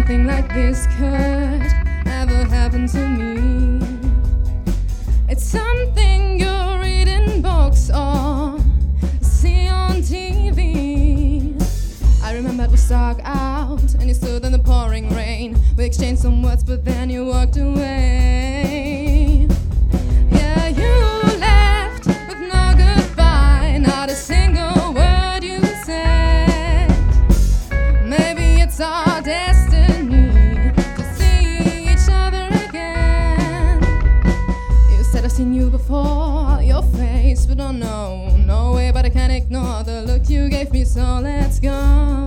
something like this could ever happen to me. It's something you read in books or see on TV. I remember it was dark out and you stood in the pouring rain. We exchanged some words but then you walked away. Yeah, you left with no goodbye, not a single word you said. Maybe it's our destiny to see each other again. You said I've seen you before, your face, but don't know, no way, but I can't ignore the look you gave me, so let's go.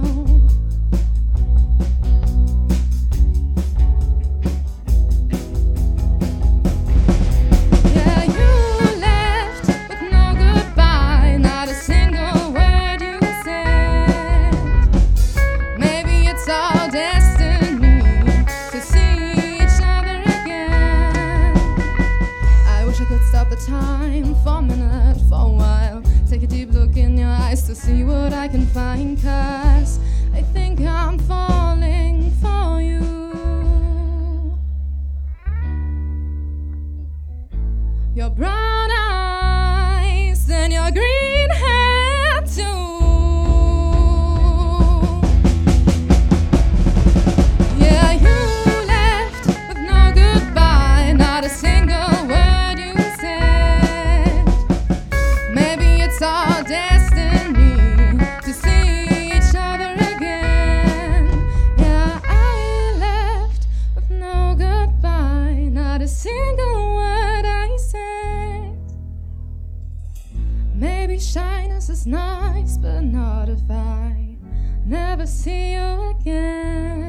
Yeah, you left with no goodbye, not a single word you said. Maybe it's our destiny to see each other again. I wish I could stop the time for a minute, for a while. Take a deep look in your eyes to see what I can find, 'cause I think I'm falling for you. Your brown eyes and your green hair too. Yeah, you left with no goodbye, not a single word you said. Maybe it's our destiny to see each other again. Yeah, I left with no goodbye, not a single word I said. Maybe shyness is nice, but not if I never see you again.